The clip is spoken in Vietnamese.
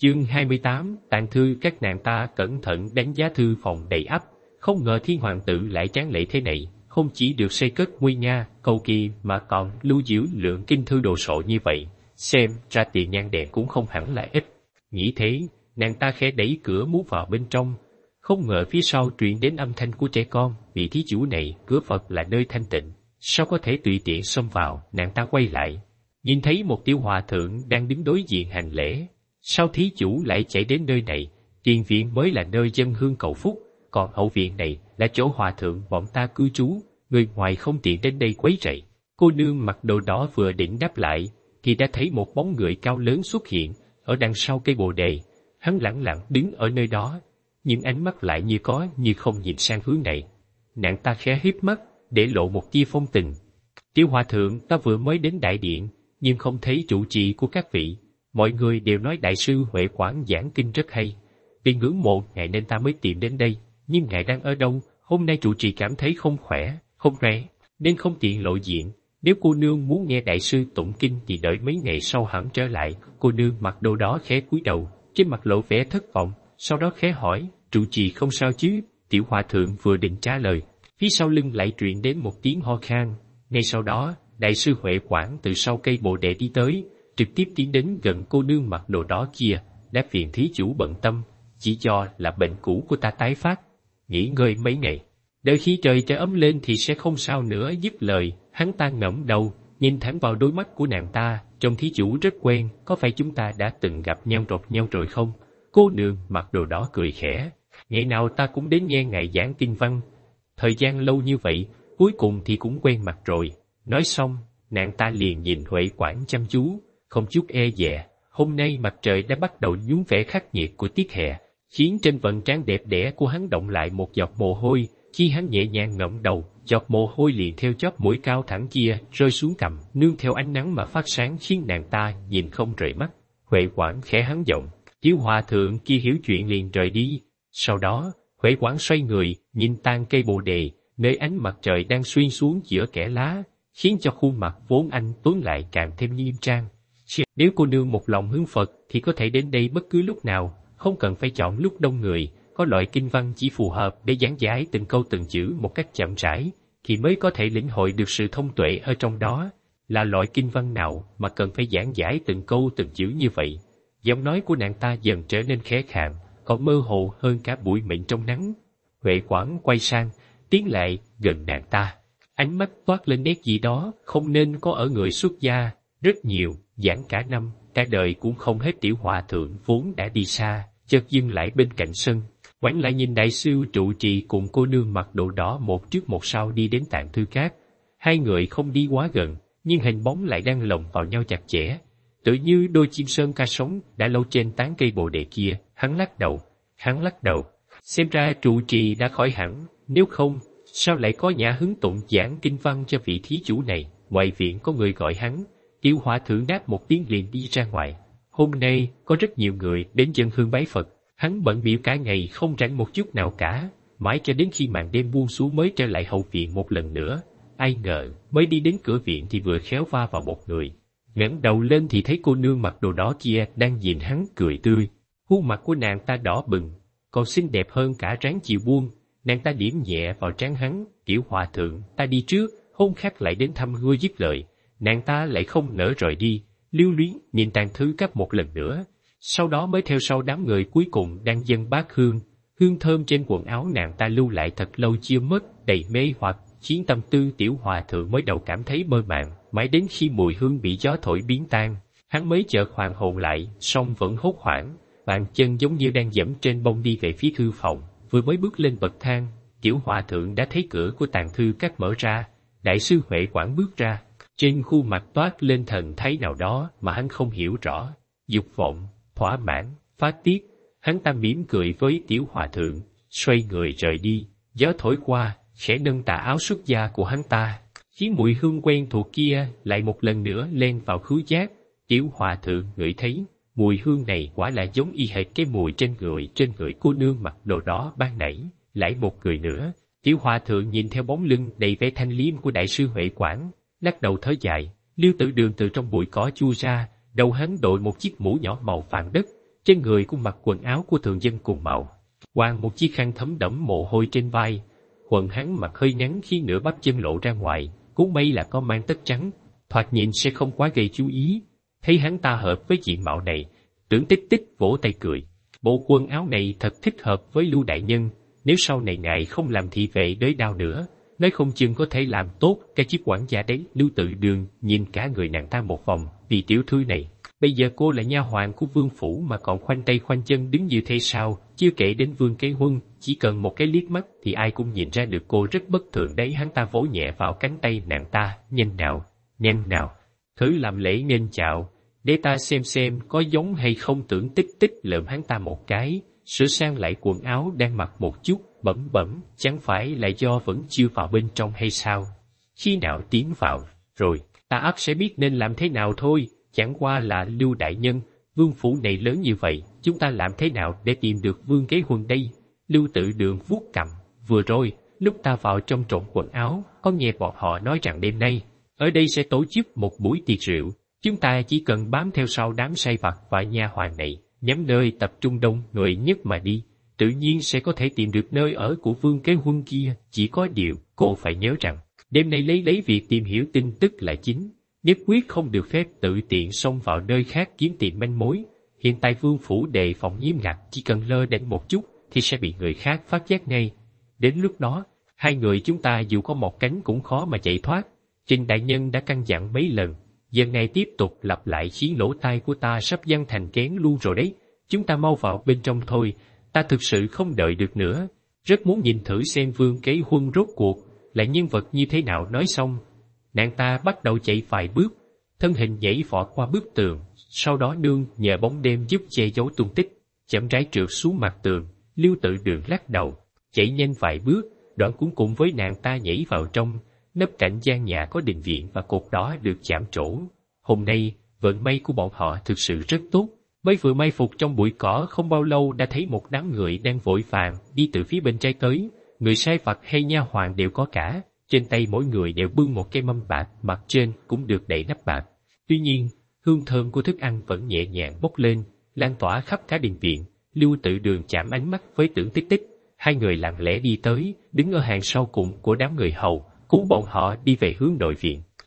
Chương 28, tàng thư. Các nàng ta cẩn thận đánh giá thư phòng đầy ắp, không ngờ thiên hoàng tử lại tráng lệ thế này, không chỉ được xây cất nguy nga, cầu kỳ mà còn lưu giữ lượng kinh thư đồ sộ như vậy, xem ra tiền nhan đèn cũng không hẳn là ít. Nghĩ thế, nàng ta khẽ đẩy cửa muốn vào bên trong, không ngờ phía sau truyền đến âm thanh của trẻ con. Vị thí chủ này, cửa Phật là nơi thanh tịnh, sao có thể tùy tiện xông vào? Nàng ta quay lại, nhìn thấy một tiểu hòa thượng đang đứng đối diện hành lễ. Sao thí chủ lại chạy đến nơi này? Tiền viện mới là nơi dân hương cầu phúc, còn hậu viện này là chỗ hòa thượng bọn ta cư trú, người ngoài không tiện đến đây quấy rầy. Cô nương mặc đồ đỏ vừa định đáp lại, thì đã thấy một bóng người cao lớn xuất hiện ở đằng sau cây bồ đề. Hắn lẳng lặng đứng ở nơi đó, nhưng ánh mắt lại như có như không nhìn sang hướng này. Nàng ta khẽ híp mắt, để lộ một tia phong tình. Tiểu hòa thượng, ta vừa mới đến đại điện, nhưng không thấy trụ trì của các vị. Mọi người đều nói đại sư Huệ Quảng giảng kinh rất hay, vì ngưỡng mộ ngài nên ta mới tìm đến đây. Nhưng ngài đang ở đâu? Hôm nay trụ trì cảm thấy không khỏe, không khỏe, nên không tiện lộ diện. Nếu cô nương muốn nghe đại sư tụng kinh thì đợi mấy ngày sau hẳn trở lại. Cô nương mặc đồ đó khẽ cúi đầu, trên mặt lộ vẻ thất vọng, sau đó khẽ hỏi, trụ trì không sao chứ? Tiểu hòa thượng vừa định trả lời, phía sau lưng lại truyền đến một tiếng ho khan. Ngay sau đó, đại sư Huệ Quảng từ sau cây bồ đề đi tới, trực tiếp tiến đến gần cô nương mặc đồ đó kia. Đã phiền thí chủ bận tâm, chỉ do là bệnh cũ của ta tái phát, nghỉ ngơi mấy ngày, đợi khi trời trở ấm lên thì sẽ không sao nữa. Dứt lời, hắn ta ngẩng đầu, nhìn thẳng vào đôi mắt của nàng ta, trông thí chủ rất quen, có phải chúng ta đã từng gặp nhau rồi không? Cô nương mặc đồ đó cười khẽ, ngày nào ta cũng đến nghe ngài giảng kinh văn, thời gian lâu như vậy, cuối cùng thì cũng quen mặt rồi. Nói xong, nàng ta liền nhìn Huệ Quảng chăm chú, không chút e dè. Hôm nay mặt trời đã bắt đầu nhuốm vẻ khắc nghiệt của tiết hè, khiến trên vầng trán đẹp đẽ của hắn động lại một giọt mồ hôi. Khi hắn nhẹ nhàng ngẩng đầu, giọt mồ hôi liền theo chóp mũi cao thẳng kia rơi xuống cằm, nương theo ánh nắng mà phát sáng, khiến nàng ta nhìn không rời mắt. Huệ Quảng khẽ hắn giọng, tiểu hòa thượng kia hiểu chuyện liền rời đi. Sau đó, Huệ Quảng xoay người, nhìn tàn cây bồ đề, nơi ánh mặt trời đang xuyên xuống giữa kẽ lá, khiến cho khuôn mặt vốn anh tuấn lại càng thêm nghiêm trang. Nếu cô nương một lòng hướng Phật thì có thể đến đây bất cứ lúc nào, không cần phải chọn lúc đông người. Có loại kinh văn chỉ phù hợp để giảng giải từng câu từng chữ một cách chậm rãi, thì mới có thể lĩnh hội được sự thông tuệ ở trong đó. Là loại kinh văn nào mà cần phải giảng giải từng câu từng chữ như vậy? Giọng nói của nàng ta dần trở nên khẽ khàng, còn mơ hồ hơn cả bụi mịn trong nắng. Huệ Quảng quay sang, tiến lại gần nàng ta, ánh mắt toát lên nét gì đó không nên có ở người xuất gia. Rất nhiều, giảng cả năm, cả đời cũng không hết. Tiểu hòa thượng vốn đã đi xa, chợt dừng lại bên cạnh sân, ngoảnh lại nhìn đại sư trụ trì cùng cô nương mặc đồ đỏ một trước một sau đi đến tạng thư cát. Hai người không đi quá gần, nhưng hình bóng lại đang lồng vào nhau chặt chẽ, tự như đôi chim sơn ca sống đã lâu trên tán cây bồ đề kia. Hắn lắc đầu, xem ra trụ trì đã khỏi hẳn, nếu không, sao lại có nhã hứng tụng giảng kinh văn cho vị thí chủ này? Ngoài viện có người gọi hắn. Tiểu hòa thượng đáp một tiếng liền đi ra ngoài. Hôm nay có rất nhiều người đến dân hương bái Phật, hắn bận bịu cả ngày không rảnh một chút nào cả, mãi cho đến khi màn đêm buông xuống mới trở lại hậu viện một lần nữa. Ai ngờ mới đi đến cửa viện thì vừa khéo va vào một người, ngẩng đầu lên thì thấy cô nương mặc đồ đỏ kia đang nhìn hắn cười tươi. Khuôn mặt của nàng ta đỏ bừng, còn xinh đẹp hơn cả ráng chiều buông. Nàng ta điểm nhẹ vào trán hắn, tiểu hòa thượng, ta đi trước, hôm khác lại đến thăm ngươi. Dứt lời, nàng ta lại không nỡ rời đi, lưu luyến nhìn tàn thư cát một lần nữa, sau đó mới theo sau đám người cuối cùng đang dâng bát hương. Hương thơm trên quần áo nàng ta lưu lại thật lâu chưa mất, đầy mê hoặc, khiến tâm tư tiểu hòa thượng mới đầu cảm thấy mơ màng, mãi đến khi mùi hương bị gió thổi biến tan, hắn mới chợt hoàn hồn lại, song vẫn hốt hoảng, bàn chân giống như đang dẫm trên bông đi về phía thư phòng. Vừa mới bước lên bậc thang, tiểu hòa thượng đã thấy cửa của tàng thư cát mở ra, đại sư Huệ Quảng bước ra. Trên khuôn mặt toát lên thần thái nào đó mà hắn không hiểu rõ, dục vọng, thỏa mãn, phát tiết. Hắn ta mỉm cười với tiểu hòa thượng, xoay người rời đi. Gió thổi qua, khẽ nâng tà áo xuất gia của hắn ta, khiến mùi hương quen thuộc kia lại một lần nữa len vào khứu giác. Tiểu hòa thượng ngửi thấy mùi hương này quả là giống y hệt cái mùi trên người cô nương mặc đồ đỏ ban nãy. Lại một người nữa. Tiểu hòa thượng nhìn theo bóng lưng đầy vẻ thanh liêm của đại sư Huệ Quảng, lắc đầu thở dài. Liêu Tử Đường từ trong bụi cỏ chui ra, đầu hắn đội một chiếc mũ nhỏ màu vàng đất, trên người cũng mặc quần áo của thường dân cùng màu, quàng một chiếc khăn thấm đẫm mồ hôi trên vai. Quần hắn mặc hơi ngắn khi nửa bắp chân lộ ra ngoài, cũng may là có mang tất trắng, thoạt nhìn sẽ không quá gây chú ý. Thấy hắn ta hợp với diện mạo này, Tưởng Tích Tích vỗ tay cười. Bộ quần áo này thật thích hợp với Lưu đại nhân, nếu sau này ngài không làm thị vệ đới đao nữa, nói không chừng có thể làm tốt cái chức quản gia đấy. Lưu Tự Đường nhìn cả người nàng ta một vòng, vì tiểu thư này, bây giờ cô là nha hoàn của vương phủ mà còn khoanh tay khoanh chân đứng như thế sao? Chưa kể đến Vương Kế Huân, chỉ cần một cái liếc mắt thì ai cũng nhìn ra được cô rất bất thường đấy. Hắn ta vỗ nhẹ vào cánh tay nàng ta, nhanh nào, thử làm lễ nghênh chào, để ta xem có giống hay không. Tưởng Tích Tích lườm hắn ta một cái, sửa sang lại quần áo đang mặc một chút, bẩm bẩm, chẳng phải là do vẫn chưa vào bên trong hay sao? Khi nào tiến vào, rồi, ta ắt sẽ biết nên làm thế nào thôi. Chẳng qua là Lưu đại nhân, vương phủ này lớn như vậy, chúng ta làm thế nào để tìm được Vương Kế Huân đây? Lưu Tự Đường vuốt cằm, vừa rồi, lúc ta vào trong trộn quần áo, có nghe bọn họ nói rằng đêm nay, ở đây sẽ tổ chức một buổi tiệc rượu. Chúng ta chỉ cần bám theo sau đám sai vặt và nha hoàn này, nhắm nơi tập trung đông người nhất mà đi, tự nhiên sẽ có thể tìm được nơi ở của Vương Kế Huân kia. Chỉ có điều, cô phải nhớ rằng, đêm nay lấy việc tìm hiểu tin tức là chính, nhất quyết không được phép tự tiện xông vào nơi khác kiếm tìm manh mối. Hiện tại vương phủ đề phòng nghiêm ngặt, chỉ cần lơ đễnh một chút thì sẽ bị người khác phát giác ngay. Đến lúc đó, hai người chúng ta dù có một cánh cũng khó mà chạy thoát. Trình đại nhân đã căn dặn mấy lần, giờ ngày tiếp tục lặp lại khiến lỗ tai của ta sắp văng thành kén luôn rồi đấy. Chúng ta mau vào bên trong thôi, ta thực sự không đợi được nữa. Rất muốn nhìn thử xem Vương Kế Huân rốt cuộc là nhân vật như thế nào. Nói xong, nàng ta bắt đầu chạy vài bước, thân hình nhảy vọt qua bức tường, sau đó nương nhờ bóng đêm giúp che giấu tung tích, chậm rãi trượt xuống mặt tường. Lưu Tự Đường lắc đầu, chạy nhanh vài bước, đoạn cũng cùng với nàng ta nhảy vào trong, nấp cạnh gian nhà có đình viện và cột đỏ được chạm trổ. Hôm nay, vận may của bọn họ thực sự rất tốt. Mới vừa may phục trong bụi cỏ không bao lâu đã thấy một đám người đang vội vàng đi từ phía bên trái tới. Người sai vặt hay nha hoàn đều có cả, trên tay mỗi người đều bưng một cái mâm bạc, mặt trên cũng được đậy nắp bạc. Tuy nhiên, hương thơm của thức ăn vẫn nhẹ nhàng bốc lên, lan tỏa khắp cả đình viện. Lưu Tự Đường chạm ánh mắt với Tưởng Tích Tích, hai người lặng lẽ đi tới, đứng ở hàng sau cùng của đám người hầu, cứu bọn họ đi về hướng nội viện.